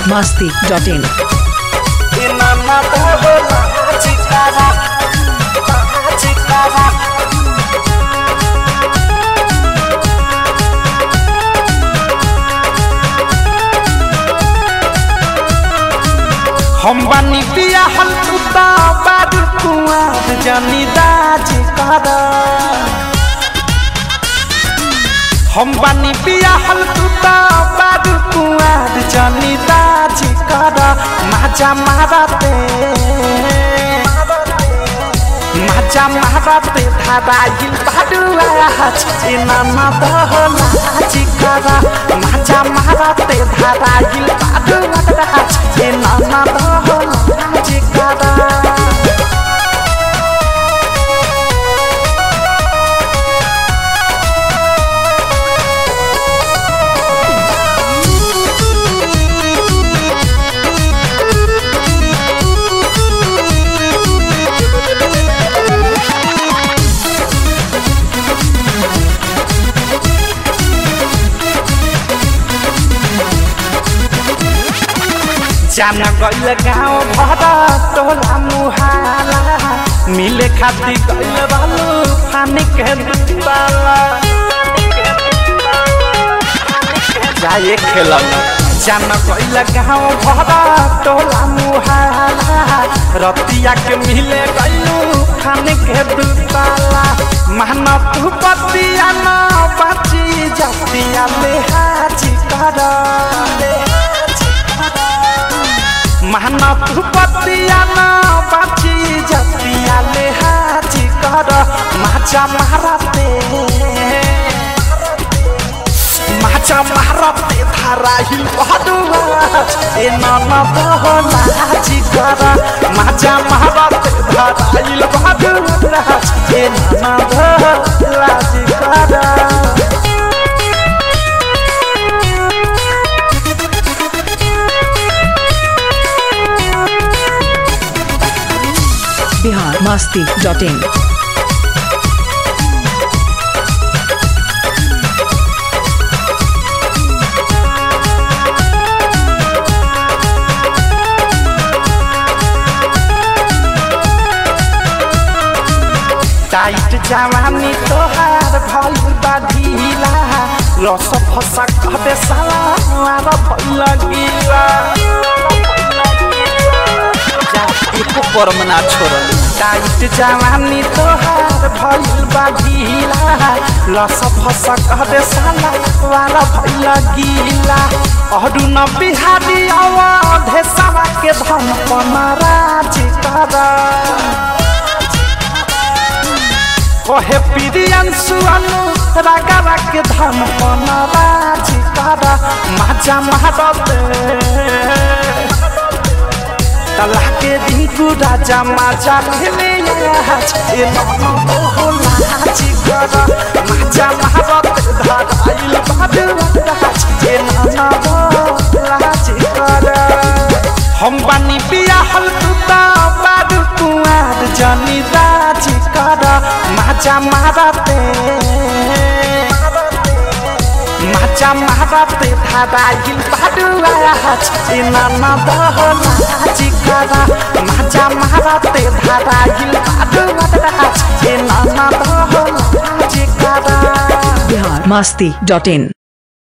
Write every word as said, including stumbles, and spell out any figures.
masti dot in. हम बानी पिया हल तुता बाद कुआं जानी दाज करा हम बानी पिया हल तुता बाद कुआं जानी दाज करा माजा मारते माजा मारते धाराइल बाडुआ छेना ना दहला जिकरा माजा मारते धाराइल बाडुआ छेना ना दहला जिकरा जान गइल गाँव भरा टोला मुहाला मिले खाती गइल बालू पानी के दुताला जाए खेलन जान गइल गाँव भरा टोला मुहाला रतिया के मिले गइलू पानी के दुताला महना तू पतिया ना बाची जतिया ले हाजी करा महना तू पतिया ना बाची जतिया ले हाजी कर माचा मारते माचा मारते धाराइल बाडुआ ए नाना दहला हाजी कर माचा मारते धाराइल बाडुआ ए नाना दहला हाजी कर Bihar masti dot in. Tight जवानी तोहार भल बाधिला रस फसा कहबे साला मार भइल गिला एको परम ना छोड़ल टाइट जवानी तोहार भइल बाधिला रस फसा कहबे साला मार भइल गिला अरु न बिहारी अवधे सवा के धन पनराज करा कहे प्रियांशु अनु रागा के धन पनराज करा माजा मारते तला के दिंकु राजा माजा खेले ए नाना दहला जिकरा माजा मारते धाराइल बाडुआ ए नाना दहला जिकरा हम बानी पिया हल तुता बाद कुआं जानी दाज करा माजा मारते माजा मारते धाराइल बाडुआ छेना ना दहला जिकरा माजा मारते धाराइल बाडुआ छेना ना दहला जिकरा Bihar masti dot in.